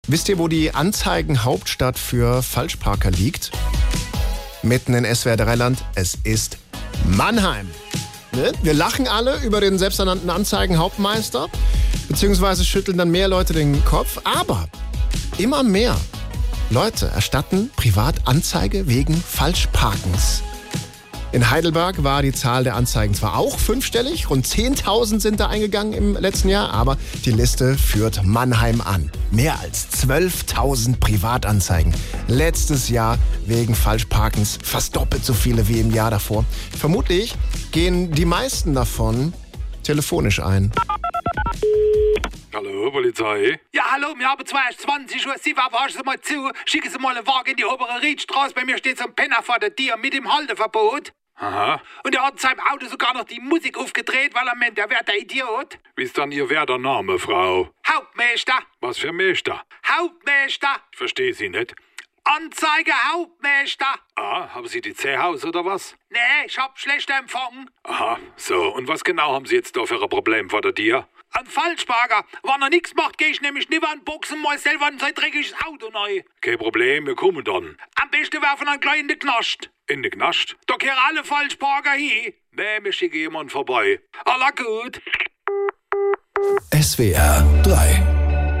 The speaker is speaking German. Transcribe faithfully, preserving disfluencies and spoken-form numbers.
Wisst ihr, wo die Anzeigenhauptstadt für Falschparker liegt? Mitten in S W R drei Land. Es ist Mannheim. Ne? Wir lachen alle über den selbsternannten Anzeigenhauptmeister, beziehungsweise schütteln dann mehr Leute den Kopf. Aber immer mehr Leute erstatten privat Anzeige wegen Falschparkens. In Heidelberg war die Zahl der Anzeigen zwar auch fünfstellig, rund zehntausend sind da eingegangen im letzten Jahr, aber die Liste führt Mannheim an. Mehr als zwölftausend Privatanzeigen. Letztes Jahr wegen Falschparkens fast doppelt so viele wie im Jahr davor. Vermutlich gehen die meisten davon telefonisch ein. Hallo, Polizei? Ja, hallo, wir haben zweiundzwanzig Uhr, Sie warten Sie mal zu, schicken Sie mal einen Wagen in die obere Riedstraße, bei mir steht so ein Penner vor der Tür mit dem Halteverbot. Aha. Und er hat in seinem Auto sogar noch die Musik aufgedreht, weil er meint, er wäre der Idiot. Wie ist dann Ihr werter Name, Frau? Hauptmeister. Was für Meister? Hauptmeister. Ich verstehe Sie nicht. Anzeige Hauptmeister. Ah, haben Sie die C-Haus oder was? Nee, ich hab schlechter Empfang. Aha, so. Und was genau haben Sie jetzt da für ein Problem vor der Tür? Ein Falschparker. Wenn er nichts macht, gehe ich nämlich nicht an Boxen mal selber in sein dreckiges Auto neu. Kein Problem, wir kommen dann. Am besten werfen einen kleinen in den Knast. In den Knast? Da kehren alle Falschparker hin. Nee, wir schicken jemanden vorbei. Aller gut. S W R drei